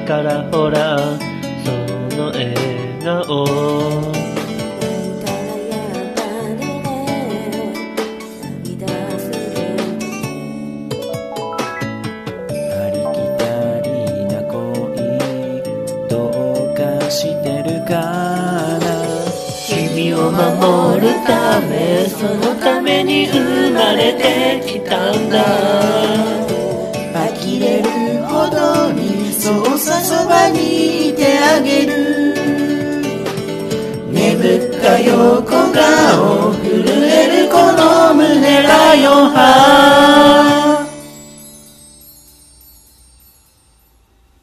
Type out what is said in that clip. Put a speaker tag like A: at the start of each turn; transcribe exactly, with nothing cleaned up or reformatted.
A: からほらその笑顔
B: してるかな
A: 君を守るためそのために生まれてきたんだ
B: 呆れるほどにそうさそばにいてあげる眠った横顔震えるこの胸がよ